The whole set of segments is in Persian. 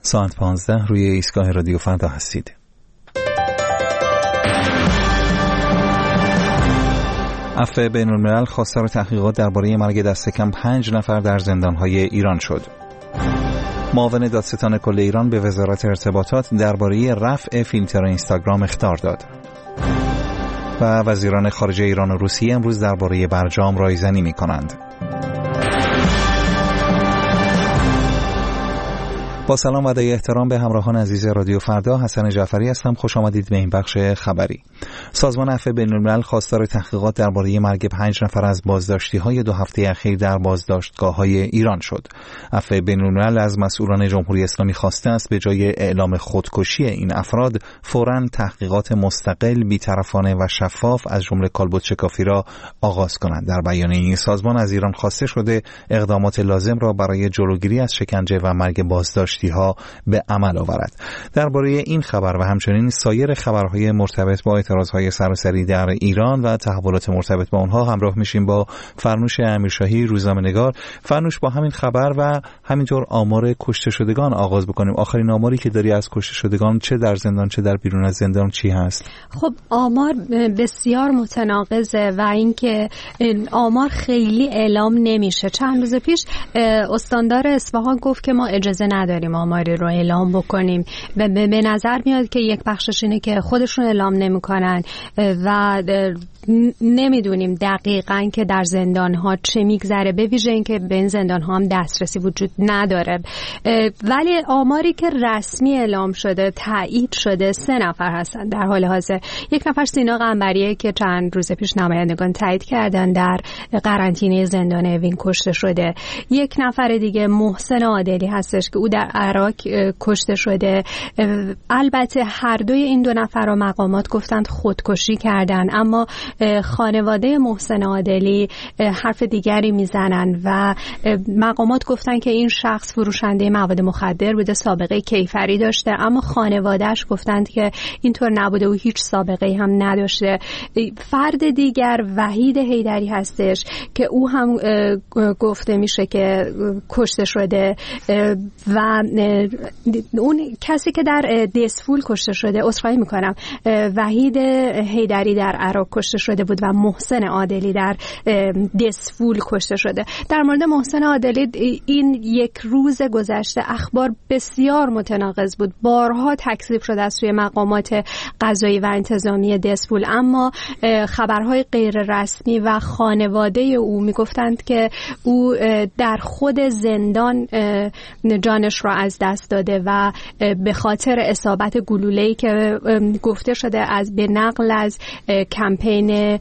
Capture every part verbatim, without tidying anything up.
ساعت پانزده روی ایستگاه رادیو فردا هستید. عفو بین‌الملل خواستار تحقیقات درباره مرگ دست کم پنج نفر در زندان‌های ایران شد. معاون دادستان کل ایران به وزارت ارتباطات درباره رفع فیلتر اینستاگرام اخطار داد. و وزیران خارجه ایران و روسیه امروز درباره برجام رایزنی می‌کنند. با سلام و ادای احترام به همراهان عزیز رادیو فردا، حسن جعفری هستم. خوش آمدید به این بخش خبری. سازمان عفو بین‌الملل خواستار تحقیقات درباره مرگ پنج نفر از بازداشتی‌های دو هفته اخیر در بازداشتگاه‌های ایران شد. عفو بین‌الملل از مسئولان جمهوری اسلامی خواسته است به جای اعلام خودکشی این افراد فوراً تحقیقات مستقل، بی‌طرفانه و شفاف از جمله کالبد شکافی را آغاز کنند. در بیانیه این سازمان از ایران خواسته شده اقدامات لازم را برای جلوگیری از شکنجه و مرگ بازداشت ها به عمل آورد. درباره این خبر و همچنین سایر خبرهای مرتبط با اعتراضهای سراسری در ایران و تحولات مرتبط با آنها همراه میشیم با فرنوش امیرشاهی، روزنامه‌نگار. فرنوش، با همین خبر و همینطور آمار کشته شدگان آغاز بکنیم. آخرین آماری که داری از کشته شدگان، چه در زندان چه در بیرون از زندان، چی هست؟ خب آمار بسیار متناقضه و اینکه آمار خیلی اعلام نمیشه. چند روز پیش استاندار اصفهان گفت که ما اجازه نداریم آماری رو اعلام بکنیم و به نظر میاد که یک بخشش اینه که خودشون اعلام نمیکنن و نمیدونیم دقیقاً که در زندان‌ها چه میگذره، به ویژه اینکه به این زندان‌ها هم دسترسی وجود نداره. ولی آماری که رسمی اعلام شده، تایید شده، سه نفر هستن در حال حاضر. یک نفر سینا قنبریه که چند روز پیش نمایندگان تایید کردن در قرنطینه زندان اوین کشته شده. یک نفر دیگه محسن عادلی هستش که او در عراق کشته شده. البته هر دوی این دو نفر رو مقامات گفتند خودکشی کردن، اما خانواده محسن عادلی حرف دیگری میزنن و مقامات گفتن که این شخص فروشنده مواد مخدر بوده، سابقه کیفری داشته، اما خانوادهش گفتند که اینطور نبوده و هیچ سابقه هم نداشته. فرد دیگر وحید حیدری هستش که او هم گفته میشه که کشته شده و اون کسی که در دسفول کشته شده، عذرخواهی میکنم، وحید حیدری در عراق کشته شده بود و محسن عادلی در دسفول کشته شده. در مورد محسن عادلی این یک روز گذشته اخبار بسیار متناقض بود. بارها تکذیب شده از سوی مقامات قضایی و انتظامی دسفول، اما خبرهای غیر رسمی و خانواده او میگفتند که او در خود زندان جانش را از دست داده و به خاطر اصابت گلوله‌ای که گفته شده از به نقل از کمپین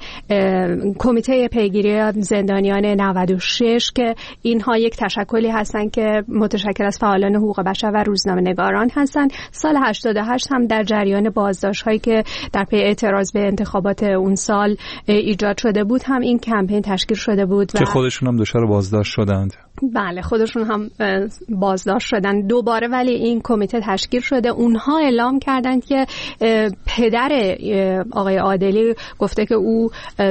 کمیته پیگیری زندانیان نود و شش که اینها یک تشکلی هستن که متشکل از فعالان حقوق بشر و روزنامه‌نگاران هستن، سال هشتاد و هشت هم در جریان بازداشت‌هایی که در پی اعتراض به انتخابات اون سال ایجاد شده بود هم این کمپین تشکیل شده بود که خودشون هم دچار بازداشت شدند. بله، خودشون هم بازداشت شدن دوباره، ولی این کمیته تشکیل شده. اونها اعلام کردند که پدر آقای عادلی گفته که او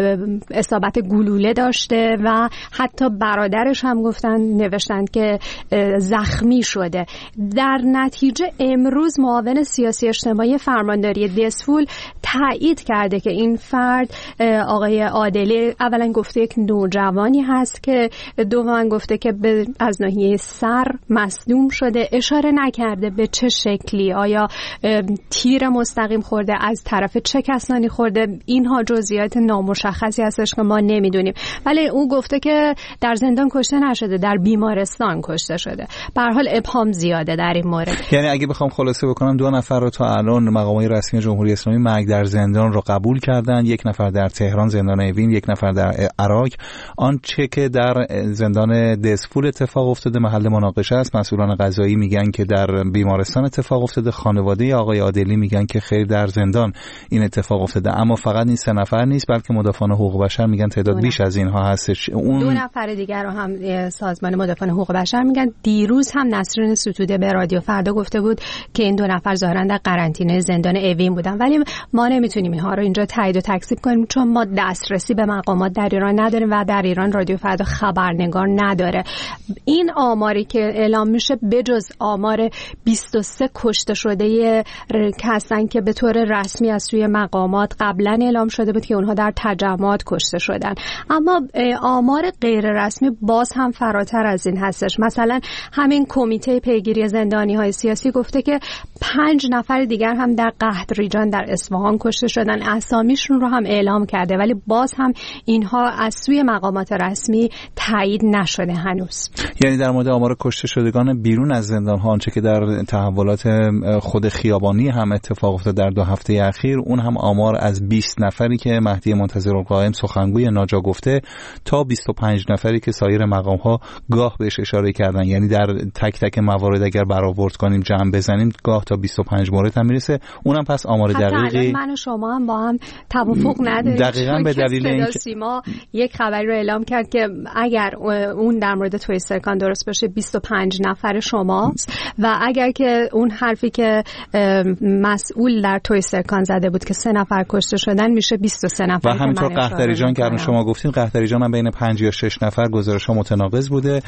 اصابت گلوله داشته و حتی برادرش هم گفتن نوشتن که زخمی شده. در نتیجه امروز معاون سیاسی اجتماعی فرمانداری دسفول تایید کرده که این فرد آقای عادلی اولا گفته یک نوجوانی هست که دوما گفته که از ناحیه سر مصدوم شده، اشاره نکرده به چه شکلی، آیا تیر مستقیم خورده، از طرف چه کسانی خورده، اینها جزئیات نامشخصی هستش که ما نمیدونیم. ولی او گفته که در زندان کشته نشده، در بیمارستان کشته شده. به هر حال ابهام زیاده در این مورد. یعنی اگه بخوام خلاصه بکنم، دو نفر رو تا الان مقامات رسمی جمهوری اسلامی مرگ در زندان رو قبول کردن، یک نفر در تهران زندان اوین، یک نفر در عراق. آنچه که در زندان دسفول اتفاق افتاده محل مناقشه است. مسئولان قضایی میگن که در بیمارستان اتفاق افتاده، خانواده آقای عادلی میگن که خیر در زندان این اتفاق افتاده. اما فقط این سه نفر نیست، بلکه مدافعان حقوق بشر میگن تعداد بیش از اینها هستش. اون دو نفر دیگر رو هم سازمان مدافعان حقوق بشر میگن. دیروز هم نسرین ستوده به رادیو فردا گفته بود که این دو نفر ظاهرا در قرنطینه زندان اوین بودن، ولی ما نمیتونیم اینها رو اینجا تایید و تکذیب کنیم چون ما دسترسی به مقامات در ایران نداریم و در ایران رادیو فردا خبرنگار نداره. این آماری که اعلام میشه بجز آمار بیست و سه کشته شده هستن که به طور رسمی از سوی مقامات قبلا اعلام شده بود که اونها در تجمعات کشته شدن، اما آمار غیر رسمی باز هم فراتر از این هستش. مثلا همین کمیته پیگیری زندانی های سیاسی گفته که پنج نفر دیگر هم در قحطریجان در اصفهان کشته شدن، اسامیشون رو هم اعلام کرده، ولی باز هم اینها از سوی مقامات رسمی تایید نشده هنوز. یعنی در مورد آمار کشته شدگان بیرون از زندان ها، آنچه که در تحولات خود خیابانی هم اتفاق افتاد در دو هفته اخیر، اون هم آمار از بیست نفری که مهدی منتظرالقائم سخنگوی ناجا گفته تا بیست و پنج نفری که سایر مقام ها گاه بهش اشاره کردن. یعنی در تک تک موارد اگر برآورد کنیم جمع بزنیم گاه تا بیست و پنج مورد هم میرسه. اونم پس آمار دقیقی من و شما هم با هم توافق نداریم. دقیقاً به دلیل اینکه سیما یک خبری رو اعلام کرد که اگر اون در مورد توی سرکان درست باشه بیست و پنج نفر شماست و اگر که اون حرفی که مسئول در توی سرکان زده بود که سه نفر کشته شدن میشه بیست و سه نفر. و همینطور قحطریجان که شما گفتین، قحطریجان هم بین پنج یا شش نفر گزارش‌ها متناقض بوده.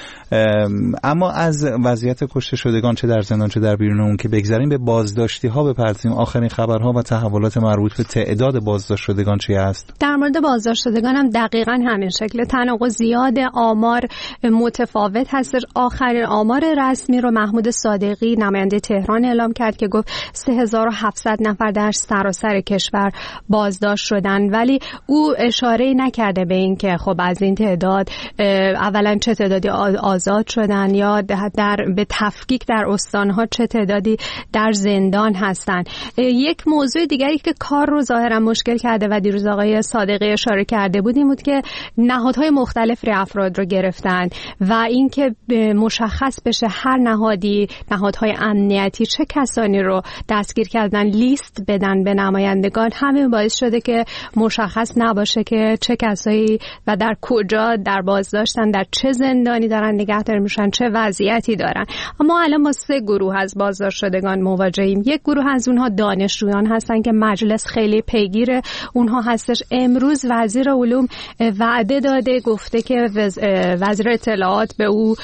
اما از وضعیت کشته شدگان چه در زندان چه در بیرون اون که بگذاریم، به بازداشتی‌ها بپردازیم. آخرین خبرها و تحولات مربوط به تعداد بازداشت شدگان چی است؟ در مورد بازداشت شدگان هم دقیقاً همین شکل، تناقض زیاد، آمار متفاوت هستش. آخرین آمار رسمی رو محمود صادقی نماینده تهران اعلام کرد که گفت سه هزار و هفتصد نفر در سراسر کشور بازداشت شدن، ولی او اشاره نکرده به این که خب از این تعداد اولا چه تعدادی آزاد شدن یا در به تفکیک در استانها چه تعدادی در زندان هستن. یک موضوع دیگری که کار رو ظاهرا مشکل کرده و دیروز آقای صادقی اشاره کرده بود این بود که نهادهای مختلف افراد رو گرفتن و اینکه مشخص بشه هر نهادی، نهادهای امنیتی چه کسانی رو دستگیر کردن، لیست بدن به نمایندگان. همین باعث شده که مشخص نباشه که چه کسایی و در کجا در بازداشتن، در چه زندانی دارن نگهداری میشن، چه وضعیتی دارن. اما الان ما سه گروه از بازداشت شدگان مواجهیم. یک گروه از اونها دانشجویان هستن که مجلس خیلی پیگیر اونها هستش. امروز وزیر علوم وعده داده، گفته که وزیر اطلاعات به او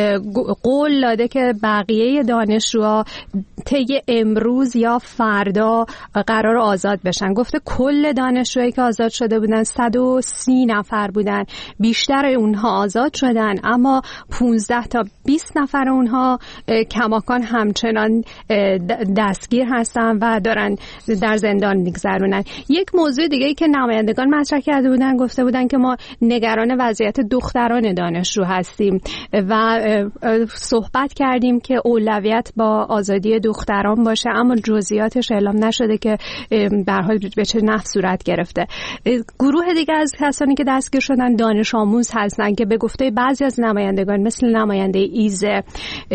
قول داده که بقیه دانشجوها طی امروز یا فردا قرار آزاد بشن. گفته کل دانشجویی که آزاد شده بودن صد و سی نفر بودن، بیشتر اونها آزاد شدن، اما پانزده تا بیست نفر اونها کماکان همچنان دستگیر هستن و دارن در زندان میگذرونن. یک موضوع دیگه که نمایندگان مطرح کرده بودن، گفته بودن که ما نگران وضعیت دختران دانشجو هستیم و صحبت کردیم که اولویت با آزادی دختران باشه، اما جزئیاتش اعلام نشده که در حال به چه نحو صورت گرفته. گروه دیگه از کسانی که دستگیر شدن دانش آموز هستن که به گفته بعضی از نمایندگان مثل نماینده ایزه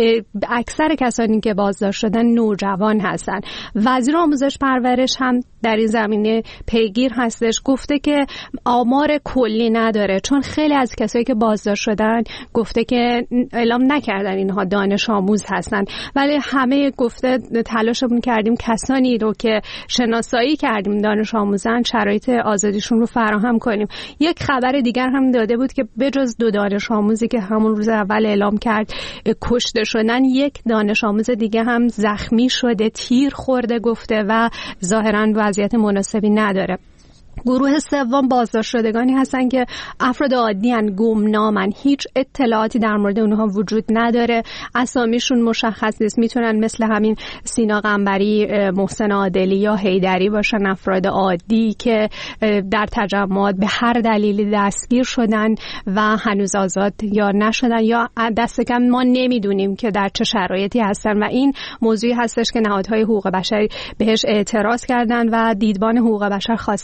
اکثر کسانی که بازداشت شدن نوجوان هستن. وزیر آموزش پرورش هم در این زمینه پیگیر هستش، گفته که آمار کلی نداره چون خیلی از کسایی که بازداشت شدن گفته که اعلام نکردن اینها دانش آموز هستن، ولی همه گفته تلاشمون کردیم کسانی رو که شناسایی کردیم دانش آموزن شرایط آزادیشون رو فراهم کنیم. یک خبر دیگر هم داده بود که بجز دو دانش آموزی که همون روز اول اعلام کرد کشته شدن، یک دانش آموز دیگه هم زخمی شده، تیر خورده گفته و ظاهراً وضعیت مناسبی نداره. گروه سوم بازداشت شدگانی هستن که افراد عادی ان، گمنامن، هیچ اطلاعاتی در مورد اونها وجود نداره، اسامیشون مشخص نیست، میتونن مثل همین سینا قنبری، محسن عادلی یا حیدری باشن، افراد عادی که در تجمعات به هر دلیلی دستگیر شدن و هنوز آزاد یا نشدن یا دست کم ما نمیدونیم که در چه شرایطی هستن و این موضوعی هستش که نهادهای حقوق بشری بهش اعتراض کردن و دیدبان حقوق بشر خواسته که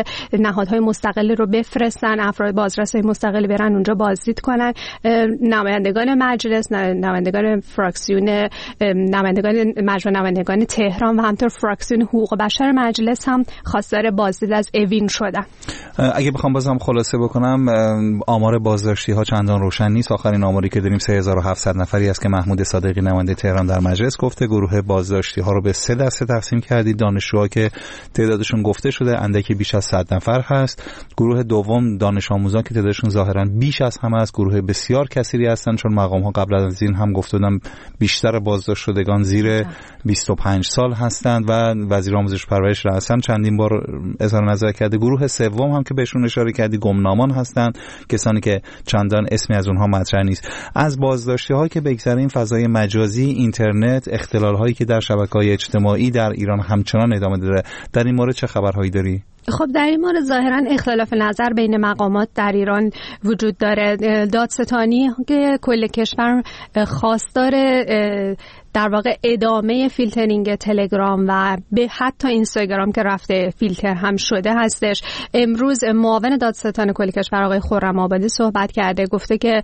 نهادهای مستقل رو بفرستن، افراد بازرسی مستقل برن اونجا بازدید کنن. نمایندگان مجلس، نمایندگان فراکسیون، نمایندگان مجمع نمایندگان تهران و همینطور فراکسیون حقوق بشر مجلس هم خواستار بازدید از اوین شدن. اگه بخوام بازم خلاصه بکنم، آمار بازداشتی ها چندان روشن نیست. آخرین آماری که داریم سه هزار و هفتصد نفری است که محمود صادقی نماینده تهران در مجلس گفته. گروه بازداشتی ها رو به سه دسته تقسیم کردید. دانشجوها که تعدادشون گفته شده اندکی بیش از صد نفر هست. گروه دوم دانش آموزان که تعدادشون ظاهرا بیش از همه است. گروه بسیار کثیری هستن، چون مقام ها قبل از این هم گفته بودم بیشتر بازداشت شدگان زیر بیست و پنج سال هستند و وزیر آموزش پرورش رئیسم چندین بار اظهار نظر کرده. گروه سوم هم که بهشون اشاره کردی گمنامان هستند، کسانی که چندان اسمی از اونها مطرح نیست. از بازداشتی ها که بگذریم، فضای مجازی، اینترنت، اختلال هایی که در شبکه‌های اجتماعی در ایران همچنان ادامه داره، در این مورد چه خبرهایی داری؟ خب در این مورد ظاهرا اختلاف نظر بین مقامات در ایران وجود داره. دادستانی که کل کشور خواستار در واقع ادامه فیلترینگ تلگرام و به حتی اینستاگرام که رفته فیلتر هم شده هستش. امروز معاون دادستان کل کشور آقای خرم آبادی صحبت کرده، گفته که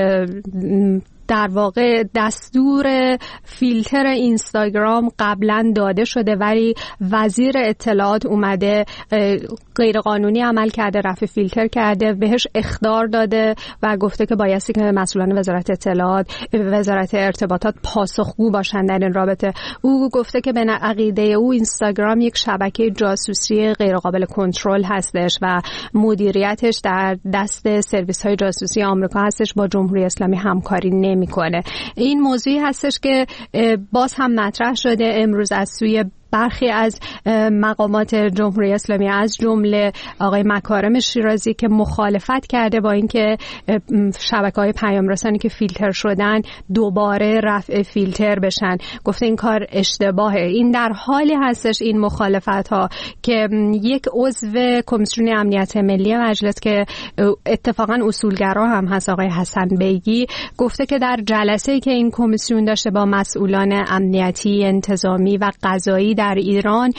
در واقع دستور فیلتر اینستاگرام قبلا داده شده ولی وزیر اطلاعات اومده غیرقانونی عمل کرده، رفع فیلتر کرده، بهش اخطار داده و گفته که بایستی که مسئولان وزارت اطلاعات، وزارت ارتباطات پاسخگو باشن در این رابطه. او گفته که به عقیده او اینستاگرام یک شبکه جاسوسی غیرقابل کنترل هستش و مدیریتش در دست سرویس‌های جاسوسی آمریکا هستش، با جمهوری اسلامی همکاری نمی میکنه. این موضوعی هستش که باز هم مطرح شده امروز از سوی برخی از مقامات جمهوری اسلامی، از جمله آقای مکارم شیرازی که مخالفت کرده با اینکه شبکه‌های پیام رسانی که فیلتر شدن دوباره رفع فیلتر بشن. گفته این کار اشتباهه. این در حالی هستش این مخالفت‌ها که یک عضو کمیسیون امنیت ملی مجلس که اتفاقا اصولگرا هم هست، آقای حسن بیگی، گفته که در جلسه‌ای که این کمیسیون داشته با مسئولان امنیتی، انتظامی و قضایی در ایران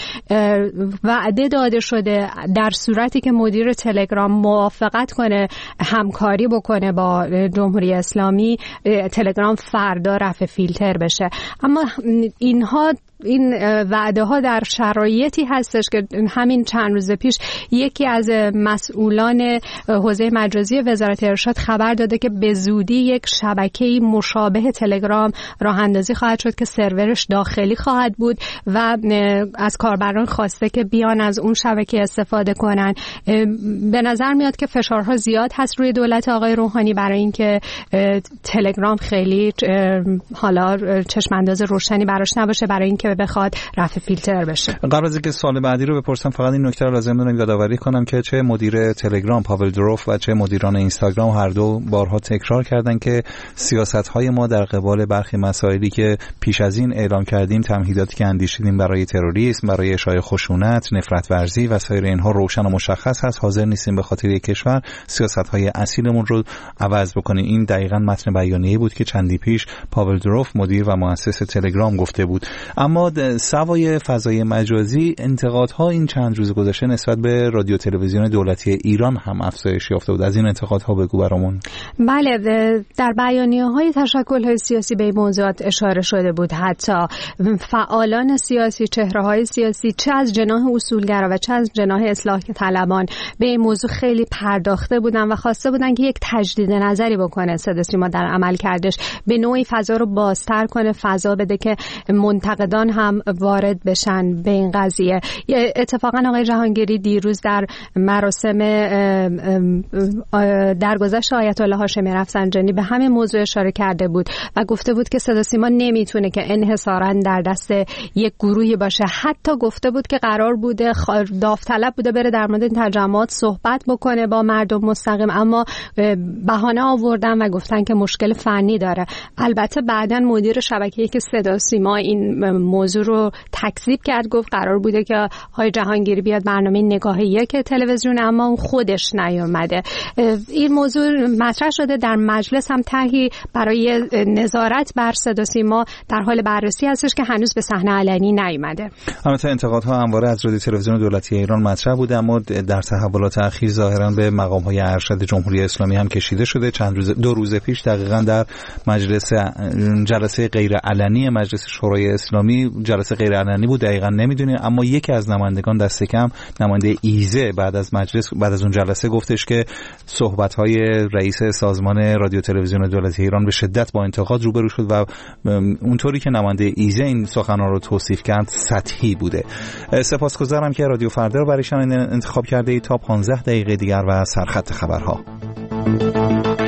وعده داده شده در صورتی که مدیر تلگرام موافقت کنه همکاری بکنه با جمهوری اسلامی، تلگرام فردا رفع فیلتر بشه. اما اینها این وعده ها در شرایطی هستش که همین چند روز پیش یکی از مسئولان حوزه مجازی وزارت ارشاد خبر داده که به زودی یک شبکه‌ای مشابه تلگرام راه اندازی خواهد شد که سرورش داخلی خواهد بود و از کاربران خواسته که بیان از اون شبکه استفاده کنن. به نظر میاد که فشارها زیاد هست روی دولت آقای روحانی برای اینکه تلگرام خیلی حالا چشم انداز روشنی براش نباشه برای اینکه بخواد رفع فیلتر بشه. قبل از اینکه سوال بعدی رو بپرسم، فقط این نکته رو لازم دارم یادآوری کنم که چه مدیر تلگرام پاول دروف و چه مدیران اینستاگرام هر دو بارها تکرار کردن که سیاست‌های ما در قبال برخی مسائلی که پیش از این اعلام کردیم، تمهیداتی که اندیشیدیم برای تروریسم، برای اشاعه خشونت، نفرت ورزی و سایر اینها روشن و مشخص هست. حاضر نیستیم به خاطر یک کشور سیاست‌های اصیلمون رو عوض بکنیم. این دقیقاً متن بیانیه‌ای بود که چندی پیش پاول دروف مدیر و مؤسس تلگرام گفته بود. اما سوای فضای مجازی، انتقادها این چند روز گذشته نسبت به رادیو تلویزیون دولتی ایران هم افزایش یافته بود. از این انتقادها بگو برامون. بله، در بیانیه‌های تشکل‌های سیاسی به این موضوعات اشاره شده بود. حتی فعالان سیاسی، چهره‌های سیاسی، چه از جناح اصولگرا و چه از جناح اصلاح طلبان به این موضوع خیلی پرداخته بودن و خواسته بودن که یک تجدید نظری بکنه صدا سیما در عمل کردش، به نوعی فضا رو بازتر کنه، فضا بده که منتقدان هم وارد بشن به این قضیه. اتفاقا آقای جهانگیری دیروز در مراسم درگذشت آیت الله هاشمی رفسنجانی به همین موضوع اشاره کرده بود و گفته بود که صدا سیما نمیتونه که انحصاراً در دست یک گروهی باشه. حتی گفته بود که قرار بوده داوطلب بوده بره در مورد این تجمعات صحبت بکنه با مردم مستقیم، اما بهانه آوردن و گفتن که مشکل فنی داره. البته بعداً مدیر شبکه‌ای که صدا سیما این موضوع رو تکذیب کرد، گفت قرار بوده که آقای جهانگیری بیاد برنامه نگاه یک تلویزیون اما اون خودش نیومده. این موضوع مطرح شده در مجلس، هم تهی برای نظارت بر صدا سیما در حال بررسی هستش که هنوز به صحنه علنی نیامده. البته انتقادها همواره از رادیو تلویزیون دولتی ایران مطرح بوده، اما در تحولات اخیر ظاهرا به مقام‌های ارشد جمهوری اسلامی هم کشیده شده. چند روز دو روز پیش دقیقاً در مجلس جلسه غیر علنی مجلس شورای اسلامی، جلسه غیر علنی بود دقیقاً نمیدونیم، اما یکی از نمایندگان دست کم نماینده ایزه بعد از مجلس بعد از اون جلسه گفتش که صحبت‌های رئیس سازمان رادیو تلویزیون دولتی ایران به شدت با انتقاد روبرو شد و اونطوری که نماینده ایزه این سخنان رو توصیف کرد سطحی بوده. سپاسگزارم که رادیو فردا رو برای شنیدن انتخاب کرده ای. تا پانزده دقیقه دیگر و سرخط خبرها.